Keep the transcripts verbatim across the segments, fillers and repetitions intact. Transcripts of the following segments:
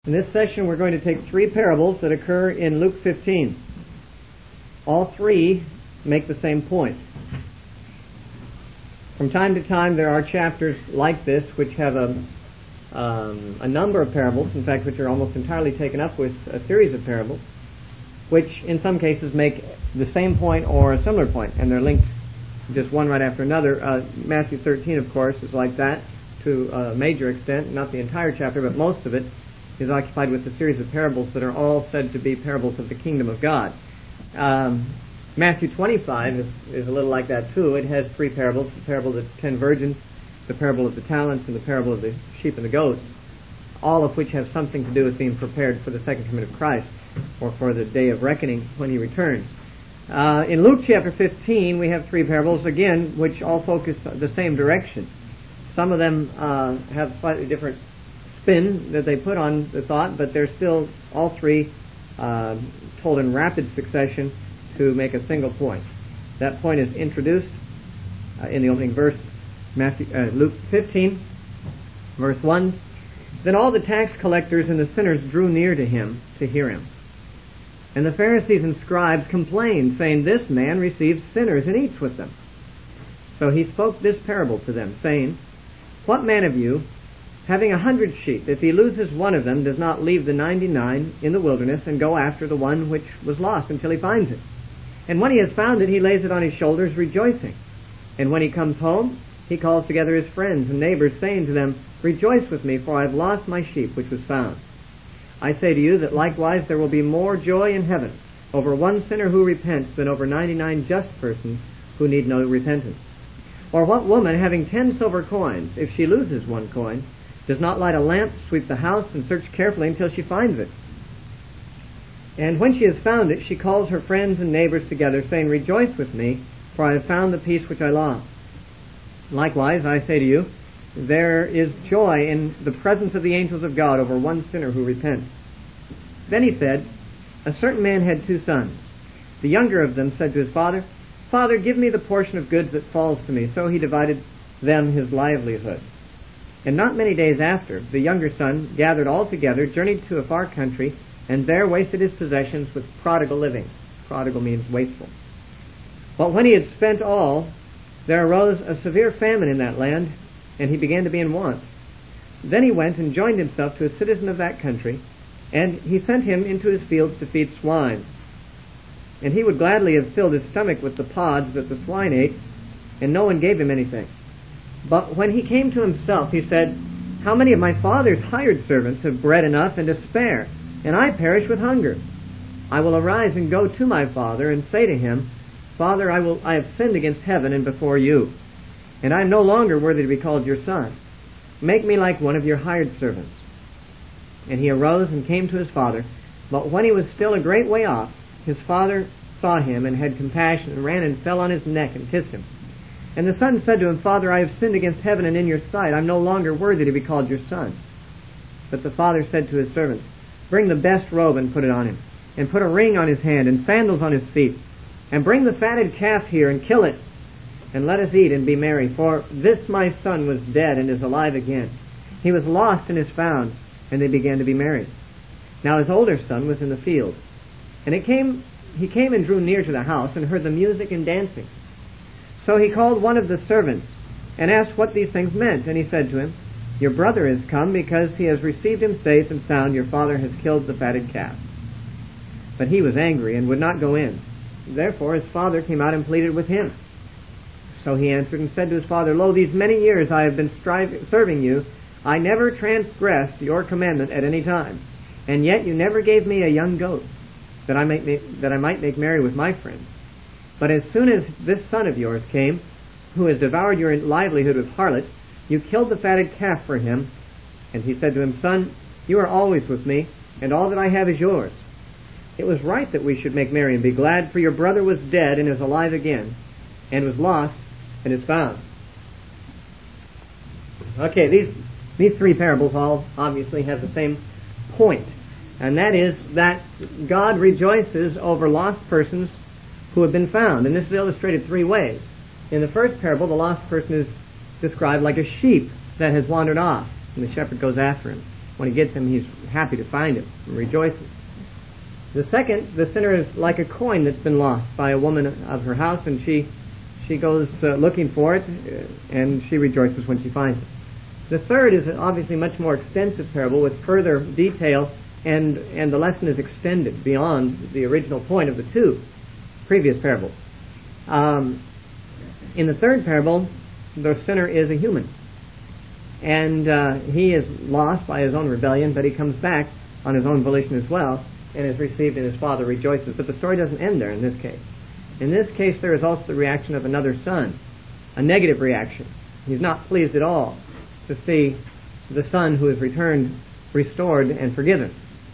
In this session, we're going to take three parables that occur in Luke fifteen. All three make the same point. From time to time, there are chapters like this which have a, um, a number of parables, in fact, which are almost entirely taken up with a series of parables, which in some cases make the same point or a similar point, and they're linked just one right after another. Uh, Matthew thirteen, of course, is like that to a major extent, not the entire chapter, but most of it is occupied with a series of parables that are all said to be parables of the kingdom of God. Um, Matthew twenty-five is, is a little like that too. It has three parables: the parable of the ten virgins, the parable of the talents, and the parable of the sheep and the goats, all of which have something to do with being prepared for the second coming of Christ, or for the day of reckoning when he returns. Uh, in Luke chapter fifteen, we have three parables, again, which all focus the same direction. Some of them uh, have slightly different spin that they put on the thought, but they're still all three uh, told in rapid succession to make a single point. That point is introduced uh, in the opening verse, Matthew, uh, Luke fifteen, verse one. Then all the tax collectors and the sinners drew near to him to hear him. And the Pharisees and scribes complained, saying, "This man receives sinners and eats with them." So he spoke this parable to them, saying, "What man of you, having a hundred sheep, if he loses one of them, does not leave the ninety-nine in the wilderness and go after the one which was lost until he finds it? And when he has found it, he lays it on his shoulders, rejoicing. And when he comes home, he calls together his friends and neighbors, saying to them, 'Rejoice with me, for I have lost my sheep which was found.' I say to you that likewise there will be more joy in heaven over one sinner who repents than over ninety-nine just persons who need no repentance. Or what woman, having ten silver coins, if she loses one coin, does not light a lamp, sweep the house, and search carefully until she finds it? And when she has found it, she calls her friends and neighbors together, saying, 'Rejoice with me, for I have found the piece which I lost.' Likewise, I say to you, there is joy in the presence of the angels of God over one sinner who repents." Then he said, "A certain man had two sons. The younger of them said to his father, 'Father, give me the portion of goods that falls to me.' So he divided them his livelihood. And not many days after, the younger son gathered all together, journeyed to a far country, and there wasted his possessions with prodigal living." Prodigal means wasteful. "But when he had spent all, there arose a severe famine in that land, and he began to be in want. Then he went and joined himself to a citizen of that country, and he sent him into his fields to feed swine. And he would gladly have filled his stomach with the pods that the swine ate, and no one gave him anything. But when he came to himself, he said, 'How many of my father's hired servants have bread enough and to spare, and I perish with hunger? I will arise and go to my father, and say to him, Father, I will I have sinned against heaven and before you, and I am no longer worthy to be called your son. Make me like one of your hired servants.' And he arose and came to his father. But when he was still a great way off, his father saw him and had compassion, and ran and fell on his neck and kissed him. And the son said to him, 'Father, I have sinned against heaven and in your sight. I am no longer worthy to be called your son.' But the father said to his servants, 'Bring the best robe and put it on him, and put a ring on his hand and sandals on his feet. And bring the fatted calf here and kill it, and let us eat and be merry. For this my son was dead and is alive again. He was lost and is found.' And they began to be merry. Now his older son was in the field. And it came, he came and drew near to the house, and heard the music and dancing. So he called one of the servants, and asked what these things meant. And he said to him, 'Your brother is come, because he has received him safe and sound. Your father has killed the fatted calf.' But he was angry, and would not go in. Therefore his father came out and pleaded with him. So he answered and said to his father, 'Lo, these many years I have been striving, serving you. I never transgressed your commandment at any time. And yet you never gave me a young goat, that I might make, that I might make merry with my friends. But as soon as this son of yours came, who has devoured your livelihood with harlots, you killed the fatted calf for him.' And he said to him, 'Son, you are always with me, and all that I have is yours. It was right that we should make merry and be glad, for your brother was dead and is alive again, and was lost and is found.'" Okay, these these three parables all obviously have the same point, and that is that God rejoices over lost persons who have been found. And this is illustrated three ways. In the first parable, the lost person is described like a sheep that has wandered off, and the shepherd goes after him. When he gets him, he's happy to find him and rejoices. The second, the sinner is like a coin that's been lost by a woman of her house, and she she goes uh, looking for it, uh, and she rejoices when she finds it. The third is obviously much more extensive parable with further detail, and, and the lesson is extended beyond the original point of the two previous parables. Um, in the third parable, the sinner is a human, and uh, he is lost by his own rebellion, but he comes back on his own volition as well, and is received, and his father rejoices. But the story doesn't end there in this case. In this case, there is also the reaction of another son, a negative reaction. He's not pleased at all to see the son who is returned, restored, and forgiven.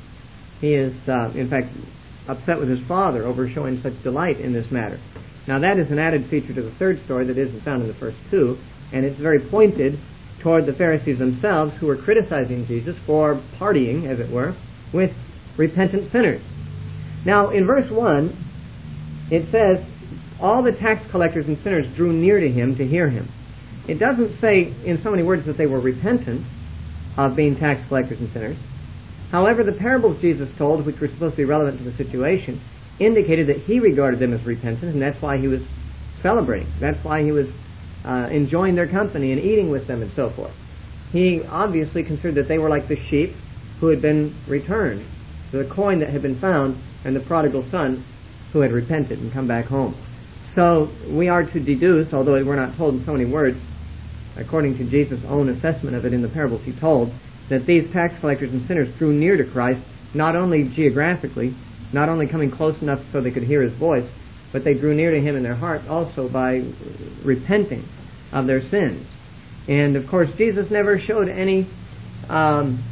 He is, uh, in fact, upset with his father over showing such delight in this matter. Now, that is an added feature to the third story that isn't found in the first two, and it's very pointed toward the Pharisees themselves, who were criticizing Jesus for partying, as it were, with repentant sinners. Now, in verse one, it says, all the tax collectors and sinners drew near to him to hear him. It doesn't say in so many words that they were repentant of being tax collectors and sinners. However, the parables Jesus told, which were supposed to be relevant to the situation, indicated that he regarded them as repentant, and that's why he was celebrating. That's why he was uh, enjoying their company and eating with them and so forth. He obviously considered that they were like the sheep who had been returned, the coin that had been found, and the prodigal son who had repented and come back home. So we are to deduce, although we're not told in so many words, according to Jesus' own assessment of it in the parables he told, that these tax collectors and sinners drew near to Christ, not only geographically, not only coming close enough so they could hear his voice, but they drew near to him in their heart also by repenting of their sins. And of course, Jesus never showed any um,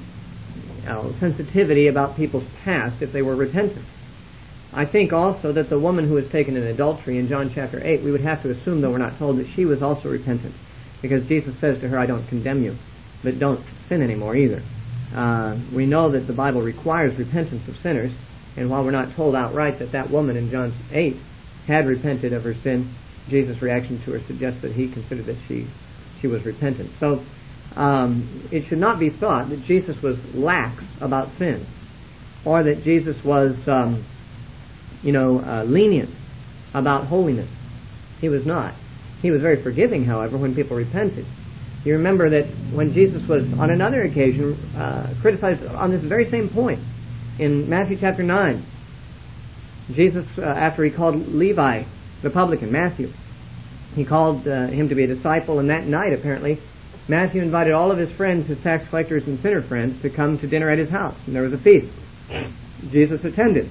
you know, sensitivity about people's past if they were repentant. I think also that the woman who was taken in adultery in John chapter eight, we would have to assume, though we're not told, that she was also repentant, because Jesus says to her, I don't condemn you, but don't sin anymore either. Uh, we know that the Bible requires repentance of sinners, and while we're not told outright that that woman in John eight had repented of her sin, Jesus' reaction to her suggests that he considered that she she was repentant. So um, it should not be thought that Jesus was lax about sin, or that Jesus was um, you know, uh, lenient about holiness. He was not. He was very forgiving, however, when people repented. You remember that when Jesus was, on another occasion, uh, criticized on this very same point, in Matthew chapter nine, Jesus, uh, after he called Levi, the publican, Matthew, he called uh, him to be a disciple, and that night, apparently, Matthew invited all of his friends, his tax collectors and sinner friends, to come to dinner at his house, and there was a feast. Jesus attended.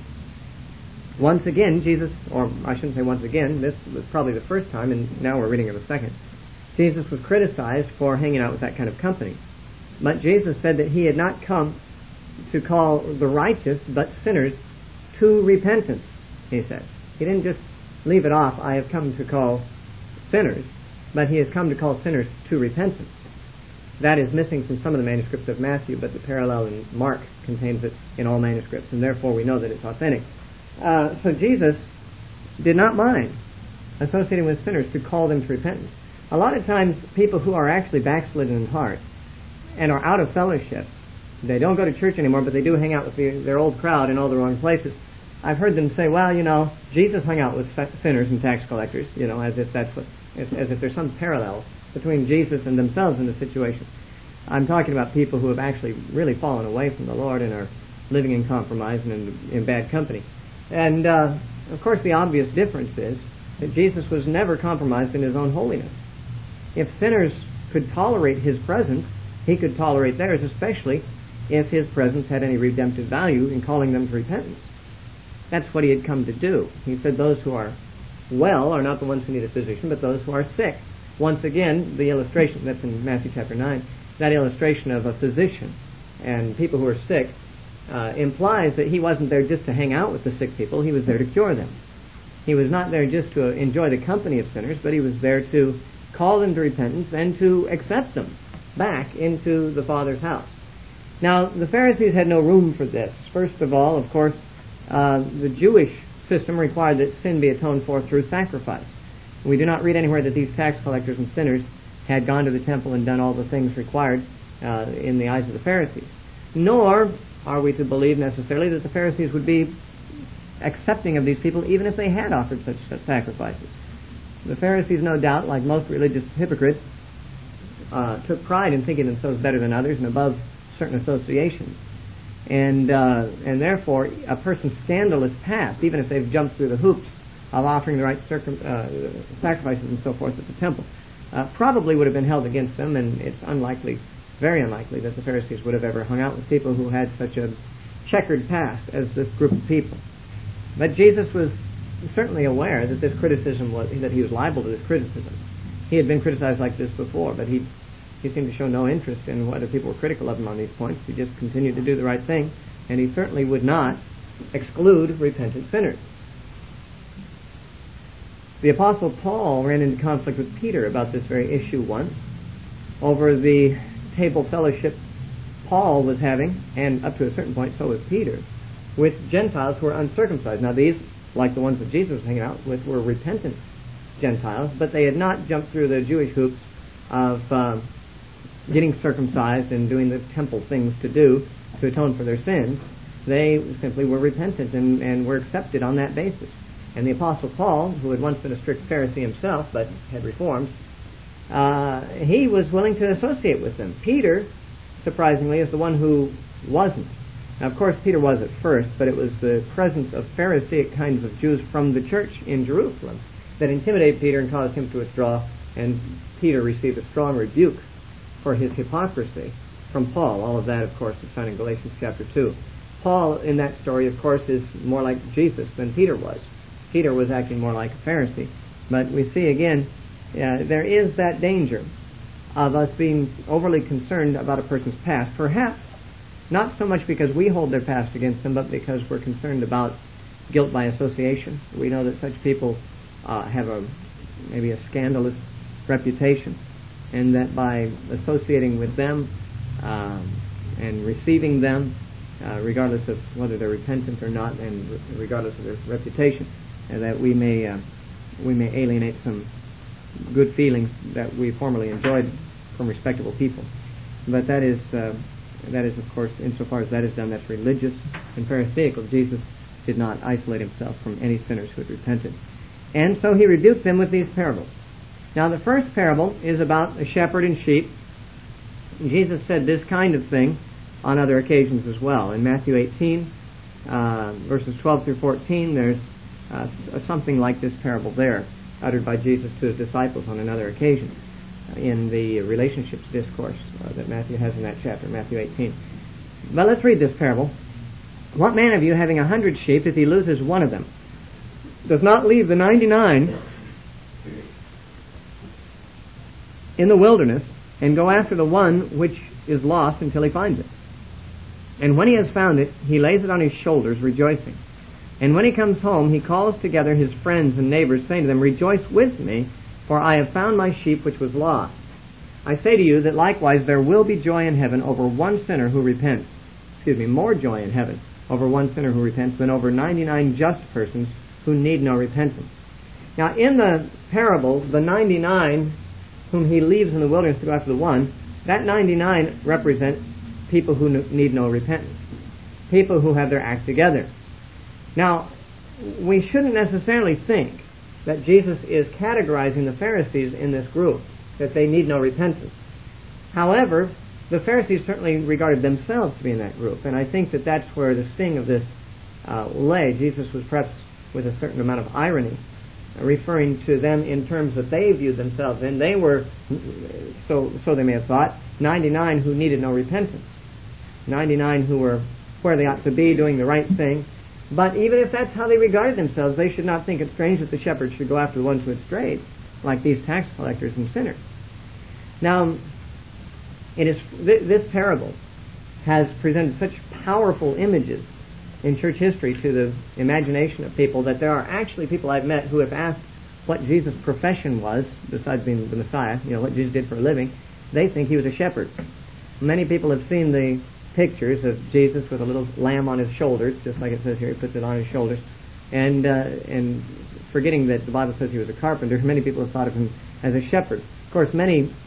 Once again, Jesus, or I shouldn't say once again, this was probably the first time, and now we're reading of the second, Jesus was criticized for hanging out with that kind of company. But Jesus said that he had not come to call the righteous, but sinners, to repentance, he said. He didn't just leave it off, I have come to call sinners, but he has come to call sinners to repentance. That is missing from some of the manuscripts of Matthew, but the parallel in Mark contains it in all manuscripts, and therefore we know that it's authentic. Uh, so Jesus did not mind associating with sinners to call them to repentance. A lot of times people who are actually backslidden in heart and are out of fellowship, they don't go to church anymore, but they do hang out with the, their old crowd in all the wrong places. I've heard them say, well, you know, Jesus hung out with sinners and tax collectors, you know, as if that's what, as, as if there's some parallel between Jesus and themselves in the situation. I'm talking about people who have actually really fallen away from the Lord and are living in compromise and in, in bad company. And, uh, of course, the obvious difference is that Jesus was never compromised in his own holiness. If sinners could tolerate his presence, he could tolerate theirs, especially if his presence had any redemptive value in calling them to repentance. That's what he had come to do. He said those who are well are not the ones who need a physician, but those who are sick. Once again, the illustration, that's in Matthew chapter nine, that illustration of a physician and people who are sick uh, implies that he wasn't there just to hang out with the sick people, he was there to cure them. He was not there just to enjoy the company of sinners, but he was there to call them to repentance and to accept them back into the Father's house. Now, the Pharisees had no room for this. First of all, of course, uh, the Jewish system required that sin be atoned for through sacrifice. We do not read anywhere that these tax collectors and sinners had gone to the temple and done all the things required uh, in the eyes of the Pharisees. Nor are we to believe necessarily that the Pharisees would be accepting of these people even if they had offered such, such sacrifices. The Pharisees, no doubt, like most religious hypocrites, uh, took pride in thinking themselves better than others and above certain associations. And uh, and therefore, a person's scandalous past, even if they've jumped through the hoops of offering the right circum, uh, sacrifices and so forth at the temple, uh, probably would have been held against them, and it's unlikely, very unlikely, that the Pharisees would have ever hung out with people who had such a checkered past as this group of people. But Jesus was certainly aware that this criticism was, that he was liable to this criticism. He had been criticized like this before, but he he seemed to show no interest in whether people were critical of him on these points. He just continued to do the right thing, and he certainly would not exclude repentant sinners. The Apostle Paul ran into conflict with Peter about this very issue once over the table fellowship Paul was having, and up to a certain point so was Peter, with Gentiles who were uncircumcised. Now these, like the ones that Jesus was hanging out with, were repentant Gentiles, but they had not jumped through the Jewish hoops of um, getting circumcised and doing the temple things to do to atone for their sins. They simply were repentant and, and were accepted on that basis. And the Apostle Paul, who had once been a strict Pharisee himself, but had reformed, uh, he was willing to associate with them. Peter, surprisingly, is the one who wasn't. Now, of course, Peter was at first, but it was the presence of Pharisaic kinds of Jews from the church in Jerusalem that intimidated Peter and caused him to withdraw, and Peter received a strong rebuke for his hypocrisy from Paul. All of that, of course, is found in Galatians chapter two. Paul, in that story, of course, is more like Jesus than Peter was. Peter was acting more like a Pharisee. But we see again, uh, there is that danger of us being overly concerned about a person's past, perhaps not so much because we hold their past against them, but because we're concerned about guilt by association. We know that such people uh, have a maybe a scandalous reputation, and that by associating with them um, and receiving them, uh, regardless of whether they're repentant or not, and re- regardless of their reputation, and that we may uh, we may alienate some good feelings that we formerly enjoyed from respectable people. But that is uh, that is, of course, insofar as that is done, that's religious and pharisaical. Jesus did not isolate himself from any sinners who had repented. And so he rebuked them with these parables. Now, the first parable is about a shepherd and sheep. Jesus said this kind of thing on other occasions as well. In Matthew eighteen, uh, verses twelve through fourteen, there's uh, something like this parable there, uttered by Jesus to his disciples on another occasion in the relationships discourse uh, that Matthew has in that chapter, Matthew eighteen. But let's read this parable. What man of you, having a hundred sheep, if he loses one of them, does not leave the ninety-nine in the wilderness and go after the one which is lost until he finds it? And when he has found it, he lays it on his shoulders, rejoicing. And when he comes home, he calls together his friends and neighbors, saying to them, Rejoice with me, for I have found my sheep which was lost. I say to you that likewise there will be joy in heaven over one sinner who repents. Excuse me, more joy in heaven over one sinner who repents than over ninety-nine just persons who need no repentance. Now, in the parable, the ninety-nine whom he leaves in the wilderness to go after the one, that ninety-nine represent people who need no repentance, people who have their act together. Now, we shouldn't necessarily think that Jesus is categorizing the Pharisees in this group, that they need no repentance. However, the Pharisees certainly regarded themselves to be in that group, and I think that that's where the sting of this uh, lay. Jesus was perhaps with a certain amount of irony, uh, referring to them in terms that they viewed themselves in. They were, so so they may have thought, ninety-nine who needed no repentance, ninety-nine who were where they ought to be, doing the right thing. But even if that's how they regarded themselves, they should not think it strange that the shepherds should go after the ones who had strayed, like these tax collectors and sinners. Now, it is th- this parable has presented such powerful images in church history to the imagination of people that there are actually people I've met who have asked what Jesus' profession was, besides being the Messiah, you know, what Jesus did for a living. They think he was a shepherd. Many people have seen the pictures of Jesus with a little lamb on his shoulders, just like it says here, he puts it on his shoulders, and uh, and forgetting that the Bible says he was a carpenter, many people have thought of him as a shepherd. Of course, many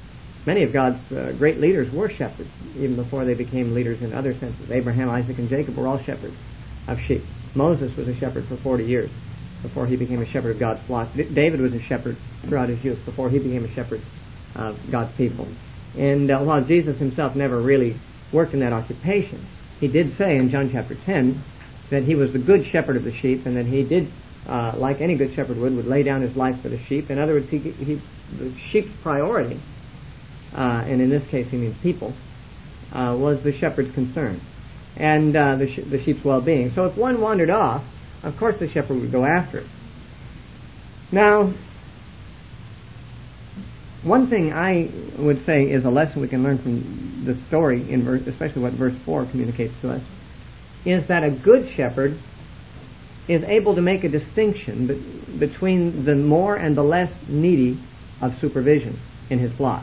Many of God's uh, great leaders were shepherds, even before they became leaders in other senses. Abraham, Isaac, and Jacob were all shepherds of sheep. Moses was a shepherd for forty years before he became a shepherd of God's flock. D- David was a shepherd throughout his youth before he became a shepherd of God's people. And uh, while Jesus himself never really worked in that occupation, he did say in John chapter ten that he was the good shepherd of the sheep, and that he did, uh, like any good shepherd would, would lay down his life for the sheep. In other words, he, he, the sheep's priority, uh, and in this case he means people, uh, was the shepherd's concern, and uh, the, sh- the sheep's well-being. So if one wandered off, of course the shepherd would go after it. Now, one thing I would say is a lesson we can learn from the story, in verse, especially what verse four communicates to us, is that a good shepherd is able to make a distinction be- between the more and the less needy of supervision in his flock.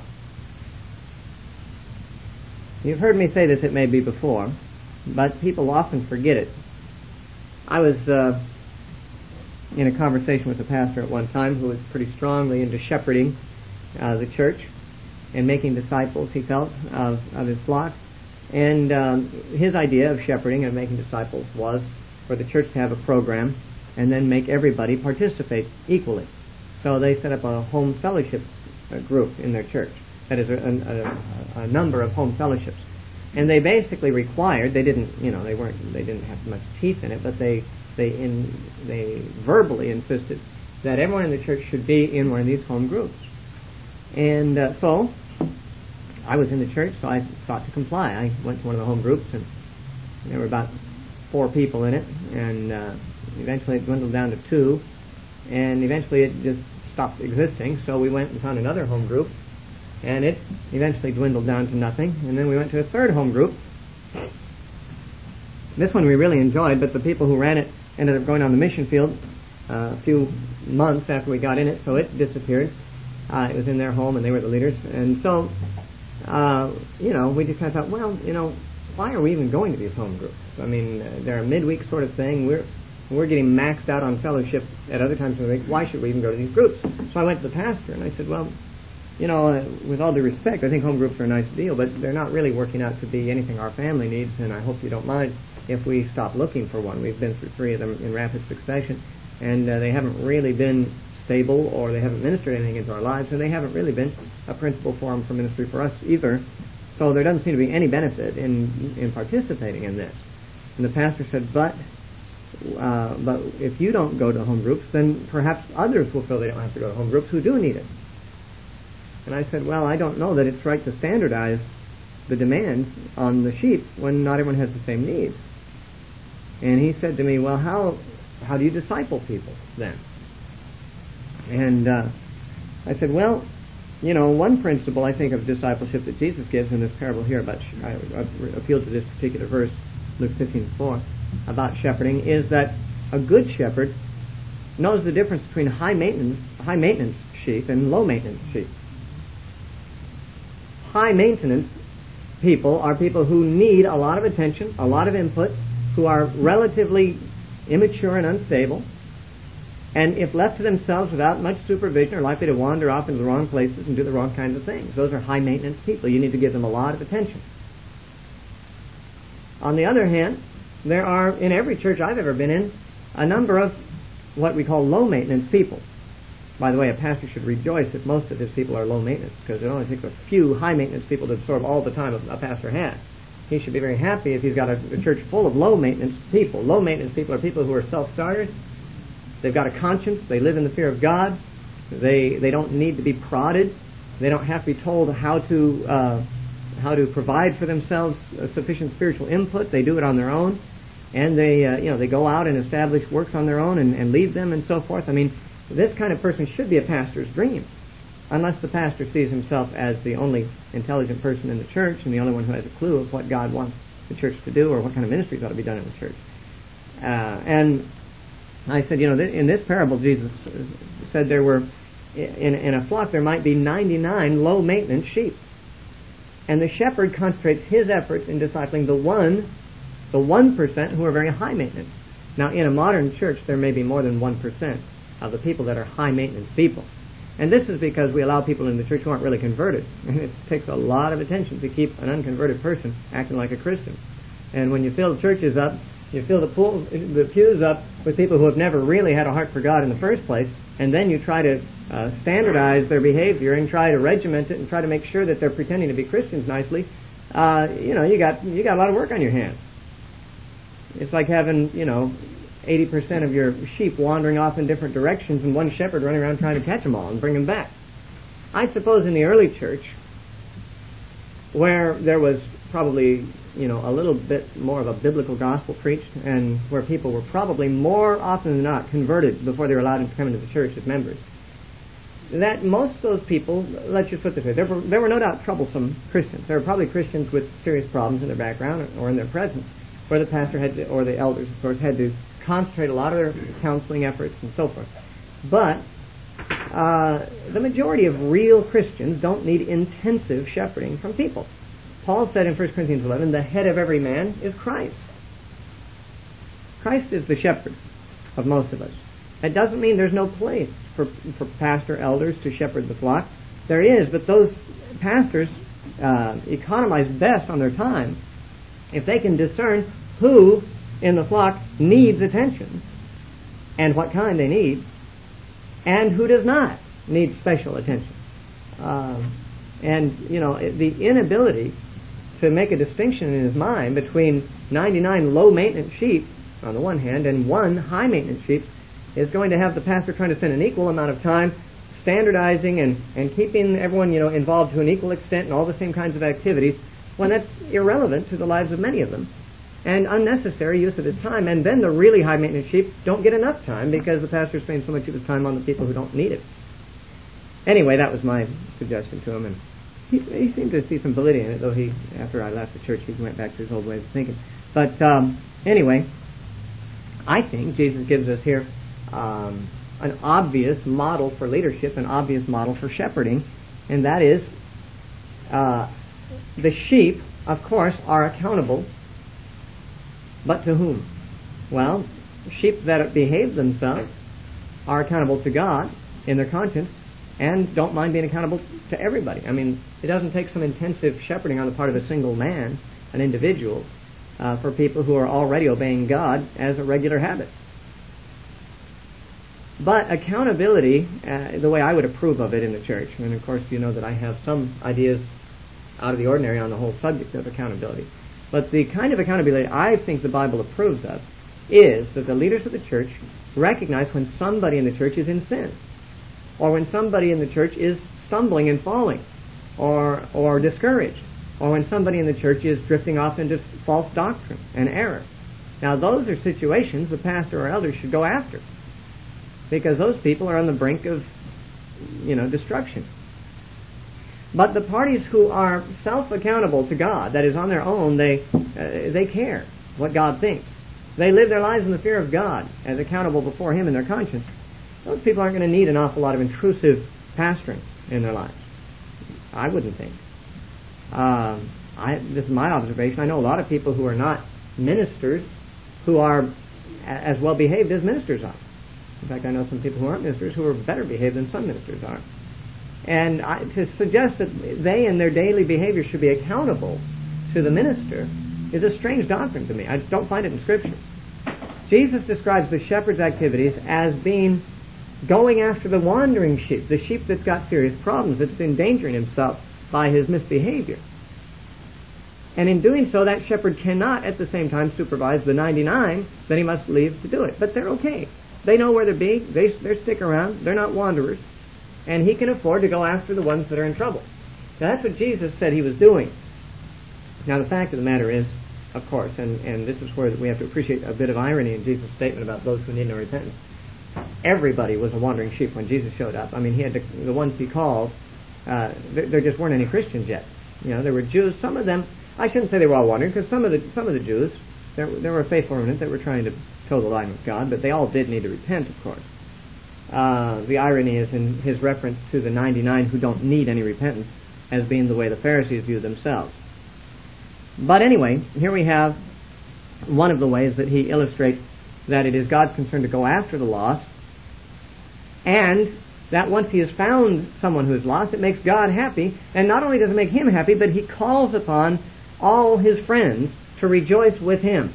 You've heard me say this, it may be before, but people often forget it. I was uh, in a conversation with a pastor at one time who was pretty strongly into shepherding uh, the church and making disciples, he felt, of, of his flock. And um, his idea of shepherding and making disciples was for the church to have a program and then make everybody participate equally. So they set up a home fellowship group in their church. That is, a, a, a number of home fellowships. And they basically required, they didn't, you know, they weren't, they didn't have much teeth in it, but they, they, in, they verbally insisted that everyone in the church should be in one of these home groups. And uh, so, I was in the church, so I sought to comply. I went to one of the home groups, and there were about four people in it, and uh, eventually it dwindled down to two, and eventually it just stopped existing, so we went and found another home group, and it eventually dwindled down to nothing, and then we went to a third home group. This one we really enjoyed, but the people who ran it ended up going on the mission field uh, a few months after we got in it, so it disappeared. Uh, it was in their home, and they were the leaders, and so Uh, you know, we just kind of thought, well, you know, why are we even going to these home groups? I mean, uh, they're a midweek sort of thing. We're we're getting maxed out on fellowship at other times of the week. Why should we even go to these groups? So I went to the pastor and I said, well, you know, uh, with all due respect, I think home groups are a nice deal, but they're not really working out to be anything our family needs, and I hope you don't mind if we stop looking for one. We've been through three of them in rapid succession, and uh, they haven't really been stable, or they haven't ministered anything into our lives, and they haven't really been a principal forum for ministry for us either. So there doesn't seem to be any benefit in in participating in this. And the pastor said, but uh, but if you don't go to home groups, then perhaps others will feel they don't have to go to home groups who do need it. And I said, well, I don't know that it's right to standardize the demands on the sheep when not everyone has the same needs. And he said to me, well, how how do you disciple people then? And uh, I said, well, you know, one principle I think of discipleship that Jesus gives in this parable here about, I, I appeal to this particular verse, Luke fifteen four, about shepherding, is that a good shepherd knows the difference between high maintenance, high maintenance sheep and low maintenance sheep. High maintenance people are people who need a lot of attention, a lot of input, who are relatively immature and unstable, and if left to themselves without much supervision are likely to wander off into the wrong places and do the wrong kinds of things. Those are high maintenance people. You need to give them a lot of attention. On the other hand, there are, in every church I've ever been in, a number of what we call low maintenance people. By the way, a pastor should rejoice if most of his people are low maintenance, because it only takes a few high maintenance people to absorb all the time a pastor has. He should be very happy if he's got a, a church full of low maintenance people. Low maintenance people are people who are self-starters. They've got a conscience. They live in the fear of God. They they don't need to be prodded. They don't have to be told how to uh, how to provide for themselves a sufficient spiritual input. They do it on their own, and they uh, you know they go out and establish works on their own and, and lead them and so forth. I mean, this kind of person should be a pastor's dream, unless the pastor sees himself as the only intelligent person in the church and the only one who has a clue of what God wants the church to do or what kind of ministries ought to be done in the church. Uh, and I said, you know, in this parable, Jesus said there were, in, in a flock, there might be ninety-nine low-maintenance sheep. And the shepherd concentrates his efforts in discipling the one, the one percent who are very high-maintenance. Now, in a modern church, there may be more than one percent of the people that are high-maintenance people. And this is because we allow people in the church who aren't really converted. And it takes a lot of attention to keep an unconverted person acting like a Christian. And when you fill the churches up, you fill the, pool, the pews up with people who have never really had a heart for God in the first place, and then you try to uh, standardize their behavior and try to regiment it and try to make sure that they're pretending to be Christians nicely, uh, you know, you got you got a lot of work on your hands. It's like having, you know, eighty percent of your sheep wandering off in different directions and one shepherd running around trying to catch them all and bring them back. I suppose in the early church, where there was probably, you know, a little bit more of a biblical gospel preached, and where people were probably more often than not converted before they were allowed to come into the church as members, that most of those people, let's just put this way, there were, there were no doubt troublesome Christians. There were probably Christians with serious problems in their background or in their presence, where the pastor had to, or the elders, of course, had to concentrate a lot of their counseling efforts and so forth. But uh, the majority of real Christians don't need intensive shepherding from people. Paul said in First Corinthians eleven, the head of every man is Christ. Christ is the shepherd of most of us. It doesn't mean there's no place for, for pastor elders to shepherd the flock. There is, but those pastors uh, economize best on their time if they can discern who in the flock needs attention and what kind they need, and who does not need special attention. Um, and, you know, the inability to make a distinction in his mind between ninety-nine low-maintenance sheep on the one hand and one high-maintenance sheep is going to have the pastor trying to spend an equal amount of time standardizing and, and keeping everyone, you know, involved to an equal extent in all the same kinds of activities, when that's irrelevant to the lives of many of them and unnecessary use of his time. And then the really high-maintenance sheep don't get enough time because the pastor spends so much of his time on the people who don't need it. Anyway, that was my suggestion to him, and he, he seemed to see some validity in it, though he, after I left the church, he went back to his old ways of thinking. But um, anyway, I think Jesus gives us here um, an obvious model for leadership, an obvious model for shepherding, and that is uh, the sheep, of course, are accountable, but to whom? Well, sheep that behave themselves are accountable to God in their conscience, and don't mind being accountable to everybody. I mean, it doesn't take some intensive shepherding on the part of a single man, an individual, uh, for people who are already obeying God as a regular habit. But accountability, uh, the way I would approve of it in the church, and of course you know that I have some ideas out of the ordinary on the whole subject of accountability, but the kind of accountability I think the Bible approves of is that the leaders of the church recognize when somebody in the church is in sin, or when somebody in the church is stumbling and falling, or or discouraged, or when somebody in the church is drifting off into false doctrine and error. Now those are situations the pastor or elders should go after, because those people are on the brink of, you know, destruction. But the parties who are self-accountable to God, that is on their own, they uh, they care what God thinks. They live their lives in the fear of God as accountable before Him in their conscience. Those people aren't going to need an awful lot of intrusive pastoring in their lives. I wouldn't think. Um, I, this is my observation. I know a lot of people who are not ministers who are a- as well behaved as ministers are. In fact, I know some people who aren't ministers who are better behaved than some ministers are. And I, to suggest that they in their daily behavior should be accountable to the minister is a strange doctrine to me. I don't find it in Scripture. Jesus describes the shepherd's activities as being going after the wandering sheep, the sheep that's got serious problems, that's endangering himself by his misbehavior. And in doing so, that shepherd cannot at the same time supervise the ninety-nine that he must leave to do it. But they're okay. They know where they're being. They, they stick around. They're not wanderers. And he can afford to go after the ones that are in trouble. Now that's what Jesus said he was doing. Now the fact of the matter is, of course, and, and this is where we have to appreciate a bit of irony in Jesus' statement about those who need no repentance. Everybody was a wandering sheep when Jesus showed up. I mean, he had to, the ones he called, uh, there, there just weren't any Christians yet. You know, there were Jews. Some of them, I shouldn't say they were all wandering, because some of the some of the Jews, there, there were a faithful remnant that were trying to toe the line with God, but they all did need to repent, of course. Uh, the irony is in his reference to the ninety-nine who don't need any repentance as being the way the Pharisees view themselves. But anyway, here we have one of the ways that he illustrates that it is God's concern to go after the lost, and that once he has found someone who is lost, it makes God happy, and not only does it make him happy, but he calls upon all his friends to rejoice with him.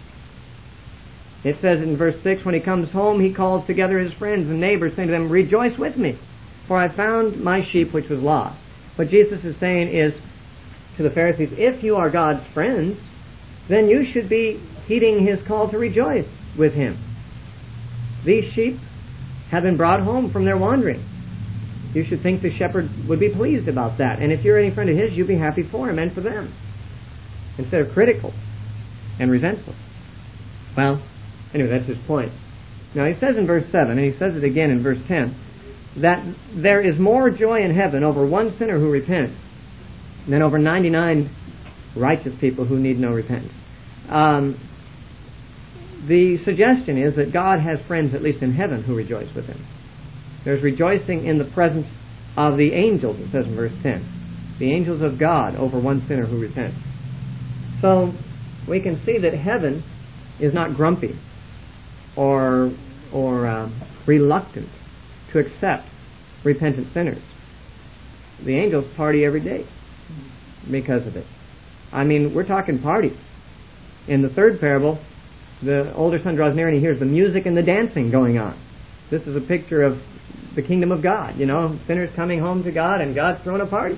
It says in verse six, when he comes home, he calls together his friends and neighbors, saying to them, rejoice with me, for I found my sheep which was lost. What Jesus is saying is to the Pharisees, if you are God's friends, then you should be heeding his call to rejoice with him. These sheep have been brought home from their wandering. You should think the shepherd would be pleased about that. And if you're any friend of his, you'd be happy for him and for them, instead of critical and resentful. Well, anyway, that's his point. Now he says in verse seven, and he says it again in verse ten, that there is more joy in heaven over one sinner who repents than over ninety-nine righteous people who need no repentance. Um, the suggestion is that God has friends, at least in heaven, who rejoice with him. There's rejoicing in the presence of the angels, it says in verse ten. The angels of God over one sinner who repents. So we can see that heaven is not grumpy or or uh, reluctant to accept repentant sinners. The angels party every day because of it. I mean, we're talking parties. In the third parable, the older son draws near and he hears the music and the dancing going on. This is a picture of the kingdom of God, you know, sinners coming home to God and God's throwing a party.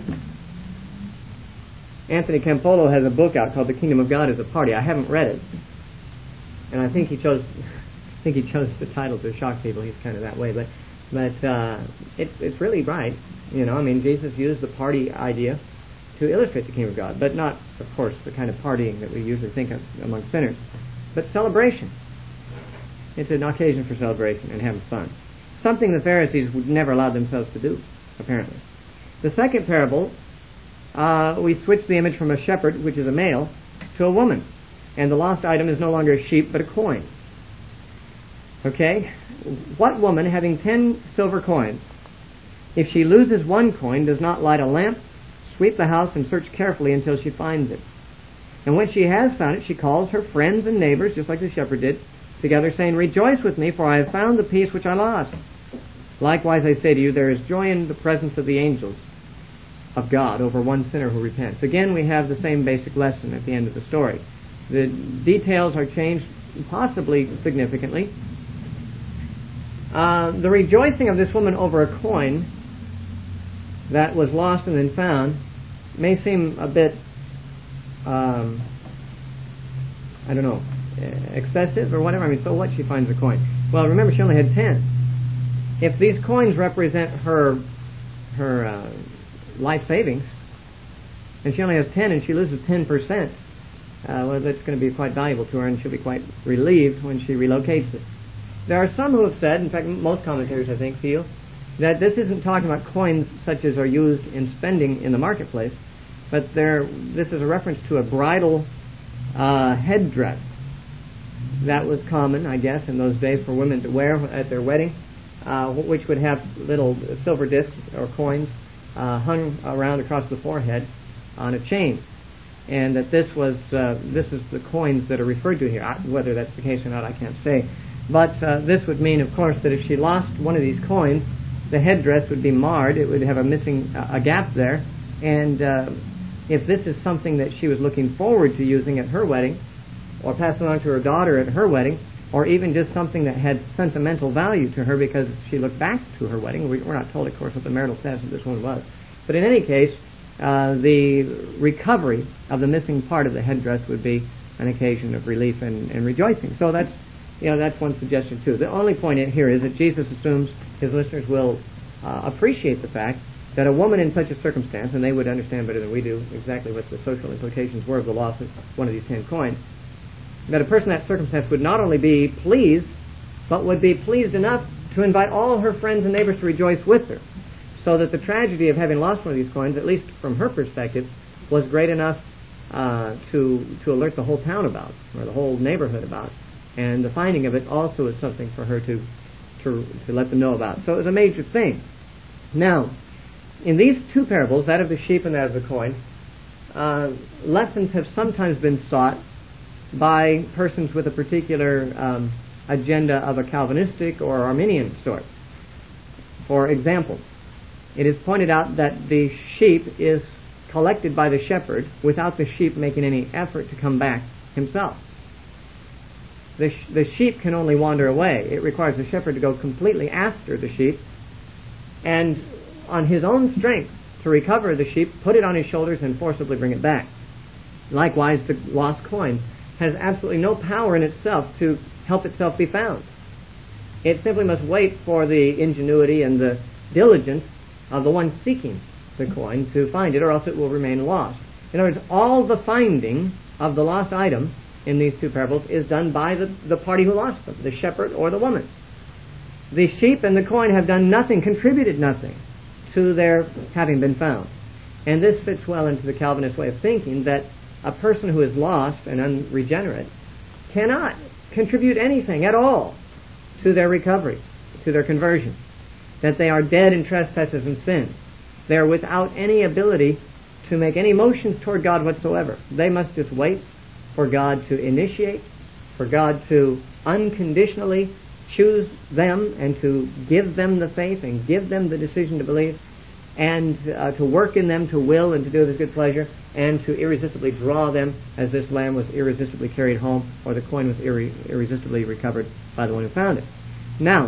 Anthony Campolo has a book out called The Kingdom of God is a Party. I haven't read it, and I think he chose, I think he chose the title to shock people. He's kind of that way, but but uh, it, it's really right. You know, I mean, Jesus used the party idea to illustrate the kingdom of God, but not, of course, the kind of partying that we usually think of among sinners, but celebration. It's an occasion for celebration and having fun. Something the Pharisees would never allow themselves to do, apparently. The second parable, uh, we switch the image from a shepherd, which is a male, to a woman. And the lost item is no longer a sheep, but a coin. Okay? What woman, having ten silver coins, if she loses one coin, does not light a lamp, sweep the house, and search carefully until she finds it? And when she has found it, she calls her friends and neighbors, just like the shepherd did, together, saying, rejoice with me, for I have found the piece which I lost. Likewise, I say to you, there is joy in the presence of the angels of God over one sinner who repents. Again, we have the same basic lesson at the end of the story. The details are changed possibly significantly. Uh, the rejoicing of this woman over a coin that was lost and then found may seem a bit, um, I don't know, excessive or whatever. I mean, so what? She finds a coin. Well, remember, she only had ten. If these coins represent her her uh, life savings, and she only has ten, and she loses ten percent, uh, well, that's going to be quite valuable to her, and she'll be quite relieved when she relocates it. There are some who have said, in fact, most commentators, I think, feel that this isn't talking about coins such as are used in spending in the marketplace, but there, this is a reference to a bridal uh, headdress that was common, I guess, in those days for women to wear at their wedding, uh, which would have little silver discs or coins uh, hung around across the forehead on a chain, and that this was uh, this is the coins that are referred to here. I, whether that's the case or not, I can't say. But uh, this would mean, of course, that if she lost one of these coins, the headdress would be marred. It would have a missing uh, a gap there, and uh, if this is something that she was looking forward to using at her wedding, or passing on to her daughter at her wedding, or even just something that had sentimental value to her because she looked back to her wedding. We're not told, of course, what the marital status of this woman was. But in any case, uh, the recovery of the missing part of the headdress would be an occasion of relief and, and rejoicing. So that's, you know, that's one suggestion too. The only point here is that Jesus assumes his listeners will uh, appreciate the fact that a woman in such a circumstance, and they would understand better than we do exactly what the social implications were of the loss of one of these ten coins, that a person in that circumstance would not only be pleased, but would be pleased enough to invite all her friends and neighbors to rejoice with her, so that the tragedy of having lost one of these coins, at least from her perspective, was great enough uh, to to alert the whole town about, or the whole neighborhood about, and the finding of it also is something for her to to to let them know about. So it was a major thing. Now, in these two parables, that of the sheep and that of the coin, uh, lessons have sometimes been sought by persons with a particular um, agenda of a Calvinistic or Arminian sort. For example, it is pointed out that the sheep is collected by the shepherd without the sheep making any effort to come back himself. The, sh- the sheep can only wander away. It requires the shepherd to go completely after the sheep and on his own strength to recover the sheep, put it on his shoulders, and forcibly bring it back. Likewise, the lost coin has absolutely no power in itself to help itself be found. It simply must wait for the ingenuity and the diligence of the one seeking the coin to find it, or else it will remain lost. In other words, all the finding of the lost item in these two parables is done by the, the party who lost them, the shepherd or the woman. The sheep and the coin have done nothing, contributed nothing to their having been found. And this fits well into the Calvinist way of thinking, that a person who is lost and unregenerate cannot contribute anything at all to their recovery, to their conversion. That they are dead in trespasses and sins. They are without any ability to make any motions toward God whatsoever. They must just wait for God to initiate, for God to unconditionally choose them and to give them the faith and give them the decision to believe, and uh, to work in them to will and to do His good pleasure, and to irresistibly draw them as this lamb was irresistibly carried home, or the coin was irre- irresistibly recovered by the one who found it. Now,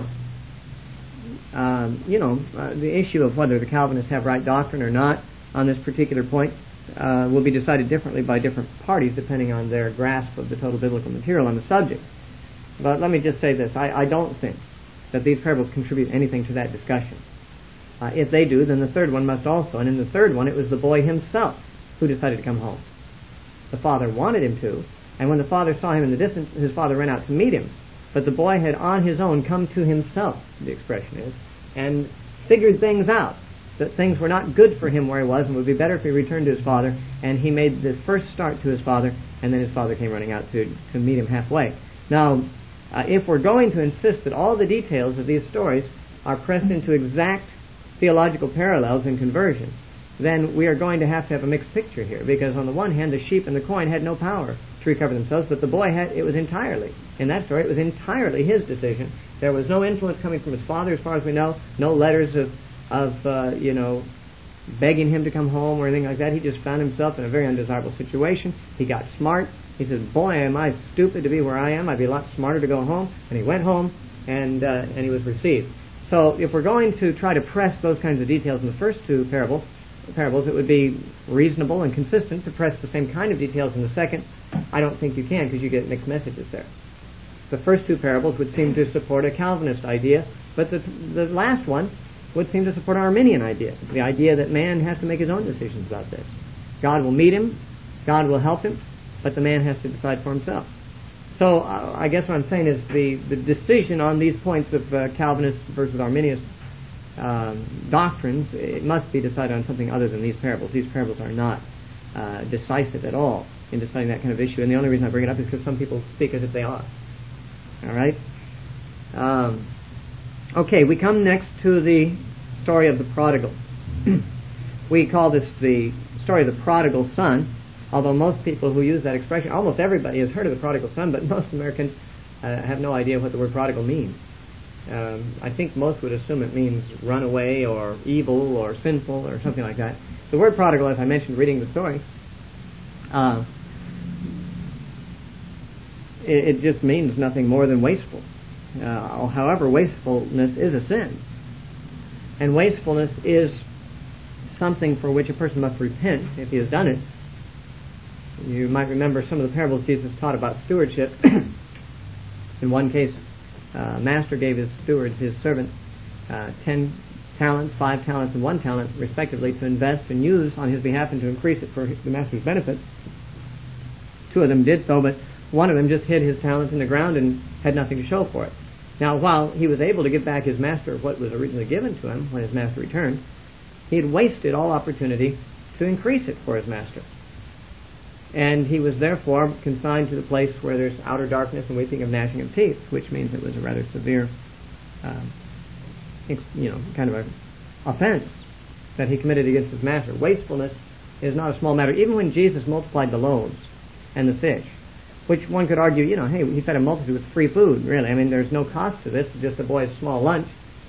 um, you know, uh, the issue of whether the Calvinists have right doctrine or not on this particular point uh, will be decided differently by different parties depending on their grasp of the total biblical material on the subject. But let me just say this. I, I don't think that these parables contribute anything to that discussion. Uh, if they do, then the third one must also. And in the third one, it was the boy himself who decided to come home. The father wanted him to, and when the father saw him in the distance, his father ran out to meet him. But the boy had on his own come to himself, the expression is, and figured things out, that things were not good for him where he was and would be better if he returned to his father. And he made the first start to his father, and then his father came running out to, to meet him halfway. Now, uh, if we're going to insist that all the details of these stories are pressed into exact theological parallels in conversion, then we are going to have to have a mixed picture here, because on the one hand the sheep and the coin had no power to recover themselves, but the boy had, it was entirely, in that story, it was entirely his decision. There was no influence coming from his father as far as we know, no letters of, of uh, you know, begging him to come home or anything like that. He just found himself in a very undesirable situation. He got smart. He said, boy, am I stupid to be where I am. I'd be a lot smarter to go home. And he went home, and uh, and he was received. So if we're going to try to press those kinds of details in the first two parables, parables, it would be reasonable and consistent to press the same kind of details in the second. I don't think you can, because you get mixed messages there. The first two parables would seem to support a Calvinist idea, but the, the last one would seem to support an Arminian idea, the idea that man has to make his own decisions about this. God will meet him, God will help him, but the man has to decide for himself. So uh, I guess what I'm saying is the, the decision on these points of uh, Calvinist versus Arminian um, doctrines, it must be decided on something other than these parables. These parables are not uh, decisive at all in deciding that kind of issue, and the only reason I bring it up is because some people speak as if they are. All right? Um, okay, we come next to the story of the prodigal. We call this the story of the prodigal son, although most people who use that expression, almost everybody has heard of the prodigal son, but most Americans uh, have no idea what the word prodigal means. Um, I think most would assume it means runaway or evil or sinful or something like that. The word prodigal, as I mentioned reading the story, uh, it, it just means nothing more than wasteful. Uh, however, wastefulness is a sin. And wastefulness is something for which a person must repent if he has done it. You might remember some of the parables Jesus taught about stewardship. In one case, uh, master gave his stewards, his servants, uh, ten talents, five talents, and one talent, respectively, to invest and use on his behalf and to increase it for the master's benefit. Two of them did so, but one of them just hid his talent in the ground and had nothing to show for it. Now, while he was able to give back his master what was originally given to him when his master returned, he had wasted all opportunity to increase it for his master. And he was therefore consigned to the place where there's outer darkness and weeping of gnashing of teeth, which means it was a rather severe, uh, you know, kind of a offense that he committed against his master. Wastefulness is not a small matter. Even when Jesus multiplied the loaves and the fish, which one could argue, you know, hey, he fed a multitude with free food, really. I mean, there's no cost to this, it's just the boy's small lunch.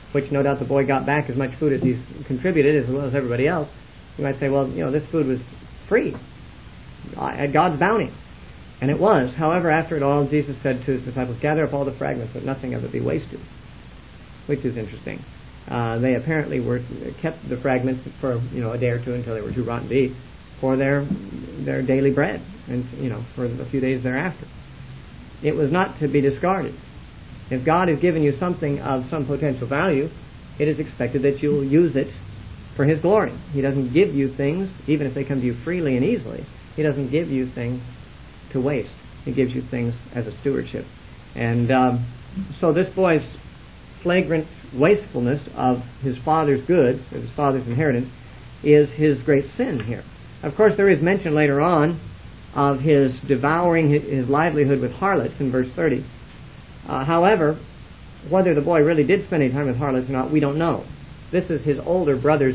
which no doubt the boy got back as much food as he's contributed as well as everybody else, you might say, well, you know, this food was free at God's bounty. And it was. However, after it all, Jesus said to his disciples, gather up all the fragments, that nothing of it be wasted, which is interesting. Uh, they apparently were kept the fragments for, you know, a day or two until they were too rotten to eat for their their daily bread, and, you know, for a few days thereafter. It was not to be discarded. If God has given you something of some potential value, it is expected that you'll use it for His glory. He doesn't give you things, even if they come to you freely and easily, He doesn't give you things to waste. He gives you things as a stewardship. And um, so this boy's flagrant wastefulness of his father's goods, of his father's inheritance, is his great sin here. Of course, there is mention later on of his devouring his livelihood with harlots in verse thirty. Uh, however, whether the boy really did spend any time with harlots or not, we don't know. This is his older brother's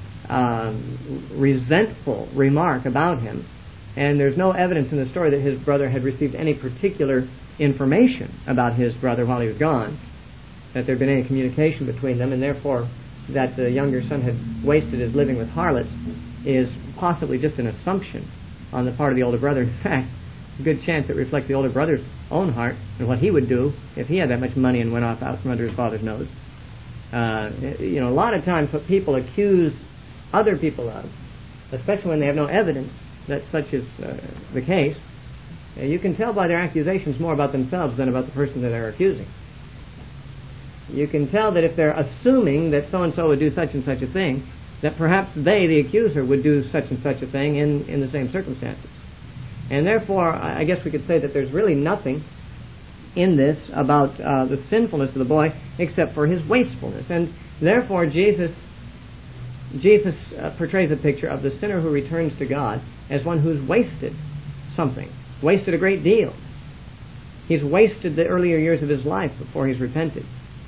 um, resentful remark about him, and there's no evidence in the story that his brother had received any particular information about his brother while he was gone, that there had been any communication between them, and therefore that the younger son had wasted his living with harlots is possibly just an assumption on the part of the older brother. In fact, a good chance it reflects the older brother's own heart and what he would do if he had that much money and went off out from under his father's nose. Uh, you know, a lot of times what people accuse other people of, especially when they have no evidence that such is uh, the case, uh, you can tell by their accusations more about themselves than about the person that they're accusing. You can tell that if they're assuming that so-and-so would do such and such a thing, that perhaps they, the accuser, would do such and such a thing in, in the same circumstances. And therefore, I guess we could say that there's really nothing in this about uh, the sinfulness of the boy except for his wastefulness. And therefore, Jesus Jesus uh, portrays a picture of the sinner who returns to God as one who's wasted something, wasted a great deal. He's wasted the earlier years of his life before he's repented.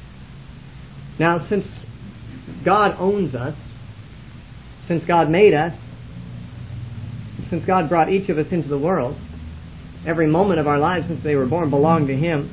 Now, since God owns us, since God made us, since God brought each of us into the world, every moment of our lives since they were born belonged to Him,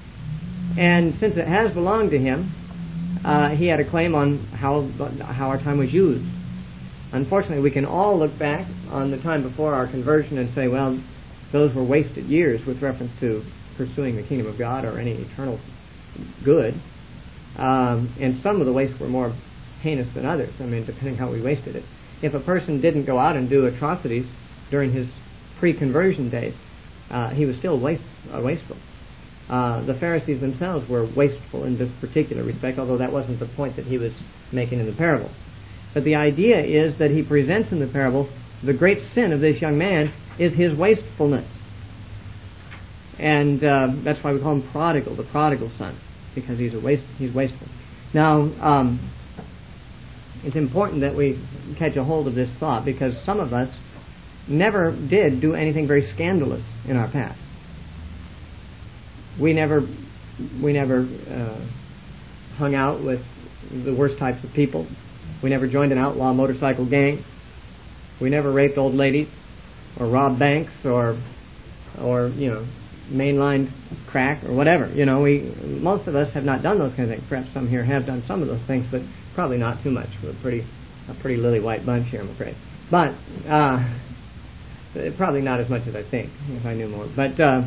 and since it has belonged to Him, uh, He had a claim on how how our time was used. Unfortunately, we can all look back on the time before our conversion and say, well, those were wasted years with reference to pursuing the kingdom of God or any eternal good. Um, and some of the wastes were more heinous than others, I mean, depending how we wasted it. If a person didn't go out and do atrocities during his pre-conversion days, uh, he was still waste, uh, wasteful. Uh, the Pharisees themselves were wasteful in this particular respect, although that wasn't the point that he was making in the parable. But the idea is that he presents in the parable the great sin of this young man is his wastefulness. And uh, that's why we call him prodigal, the prodigal son, because he's a waste, he's wasteful. Now, um, it's important that we catch a hold of this thought, because some of us never did do anything very scandalous in our past. We never, we never uh, hung out with the worst types of people. We never joined an outlaw motorcycle gang. We never raped old ladies, or robbed banks, or, or you know, mainlined crack or whatever. You know, we most of us have not done those kind of things. Perhaps some here have done some of those things, but probably not too much. We're a pretty, a pretty lily white bunch here, I'm afraid. But uh, probably not as much as I think, if I knew more. But uh,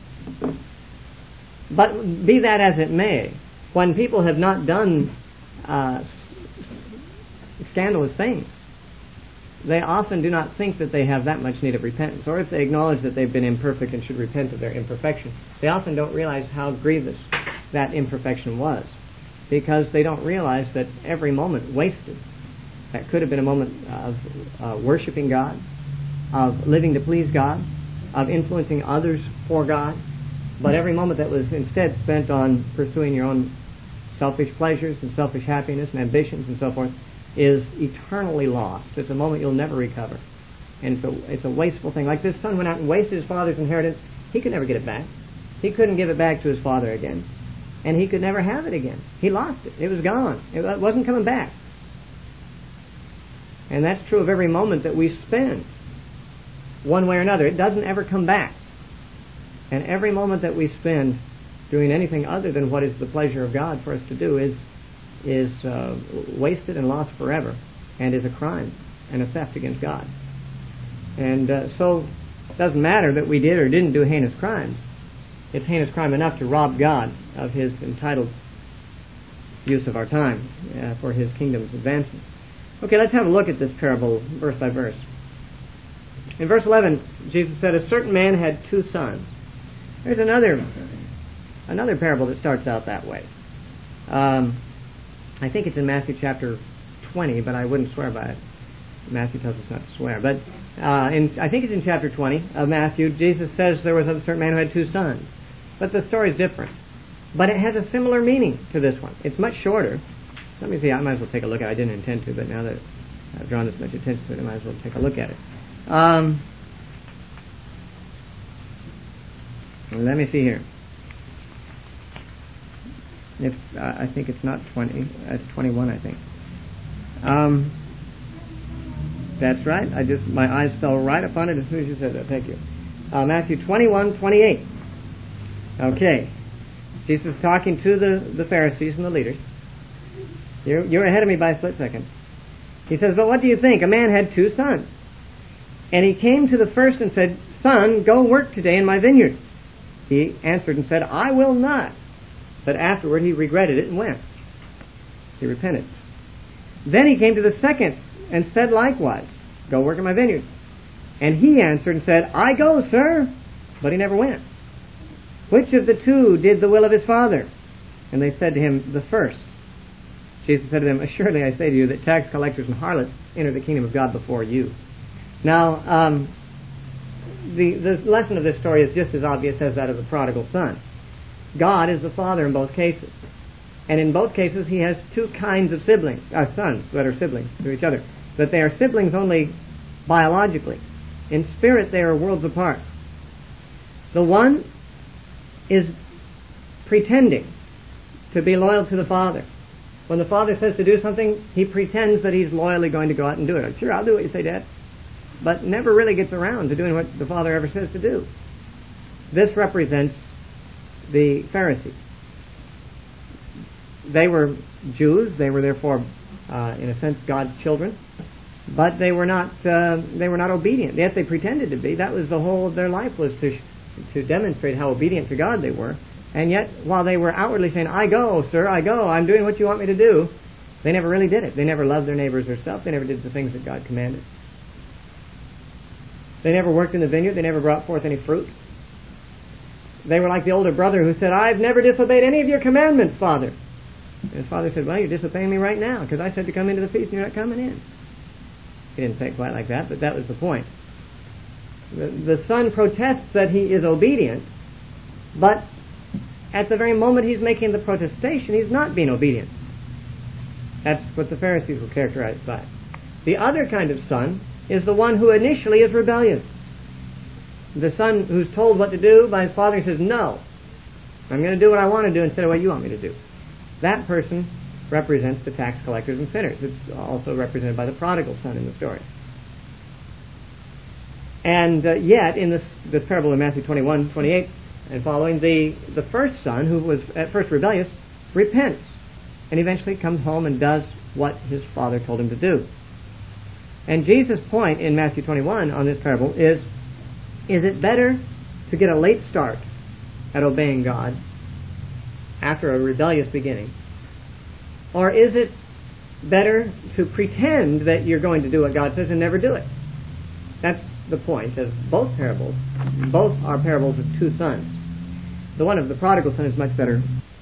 but be that as it may, when people have not done uh, scandalous things, they often do not think that they have that much need of repentance. Or if they acknowledge that they've been imperfect and should repent of their imperfection, they often don't realize how grievous that imperfection was, because they don't realize that every moment wasted, that could have been a moment of uh, worshiping God, of living to please God, of influencing others for God, but every moment that was instead spent on pursuing your own selfish pleasures and selfish happiness and ambitions and so forth is eternally lost. It's a moment you'll never recover. And it's a, it's a wasteful thing. Like this son went out and wasted his father's inheritance. He could never get it back. He couldn't give it back to his father again. And he could never have it again. He lost it. It was gone. It wasn't coming back. And that's true of every moment that we spend, one way or another. It doesn't ever come back. And every moment that we spend doing anything other than what is the pleasure of God for us to do is is uh, wasted and lost forever, and is a crime and a theft against God. And uh, so it doesn't matter that we did or didn't do heinous crimes. It's heinous crime enough to rob God of his entitled use of our time uh, for his kingdom's advancement. Okay, let's have a look at this parable verse by verse. In verse eleven, Jesus said, a certain man had two sons. There's another another parable that starts out that way. Um, I think it's in Matthew chapter twenty, but I wouldn't swear by it. Matthew tells us not to swear. But uh, in, I think it's in chapter twenty of Matthew, Jesus says there was a certain man who had two sons. But the story is different. But it has a similar meaning to this one. It's much shorter. Let me see, I might as well take a look at it. I didn't intend to, but now that I've drawn this much attention to it, I might as well take a look at it. Um, let me see here. If, uh, I think it's not twenty, it's twenty-one, I think. Um, that's right. I just, my eyes fell right upon it as soon as you said that. Thank you. Uh, Matthew twenty-one, twenty-eight. Okay. Jesus is talking to the, the Pharisees and the leaders. You're, you're ahead of me by a split second. He says, but what do you think? A man had two sons. And he came to the first and said, son, go work today in my vineyard. He answered and said, I will not. But afterward he regretted it and went. He repented. Then he came to the second and said likewise, go work in my vineyard. And he answered and said, I go, sir. But he never went. Which of the two did the will of his father? And they said to him, the first. Jesus said to them, assuredly I say to you that tax collectors and harlots enter the kingdom of God before you. Now, um, the, the lesson of this story is just as obvious as that of the prodigal son. God is the father in both cases. And in both cases he has two kinds of siblings, uh, sons that are siblings to each other. But they are siblings only biologically. In spirit they are worlds apart. The one is pretending to be loyal to the father. When the father says to do something, he pretends that he's loyally going to go out and do it. Sure, I'll do what you say, Dad. But never really gets around to doing what the father ever says to do. This represents the Pharisees. They were Jews. They were therefore, uh, in a sense, God's children. But they were not. Uh, they were not obedient. Yet they pretended to be. That was the whole of their life, was to to demonstrate how obedient to God they were. And yet, while they were outwardly saying, I go, sir, I go, I'm doing what you want me to do, they never really did it. They never loved their neighbors or self. They never did the things that God commanded. They never worked in the vineyard. They never brought forth any fruit. They were like the older brother who said, I've never disobeyed any of your commandments, Father. And his father said, well, you're disobeying me right now, because I said to come into the feast and you're not coming in. He didn't say it quite like that, but that was the point. The, the son protests that he is obedient, but at the very moment he's making the protestation, he's not being obedient. That's what the Pharisees were characterized by. The other kind of son is the one who initially is rebellious. The son who's told what to do by his father says, no, I'm going to do what I want to do instead of what you want me to do. That person represents the tax collectors and sinners. It's also represented by the prodigal son in the story. And uh, yet, in this, this parable in Matthew twenty-one, twenty-eight and following, the, the first son, who was at first rebellious, repents and eventually comes home and does what his father told him to do. And Jesus' point in Matthew twenty-one on this parable is, is it better to get a late start at obeying God after a rebellious beginning, or is it better to pretend that you're going to do what God says and never do it? That's the point of both parables. Both are parables of two sons. The one of the prodigal son is much better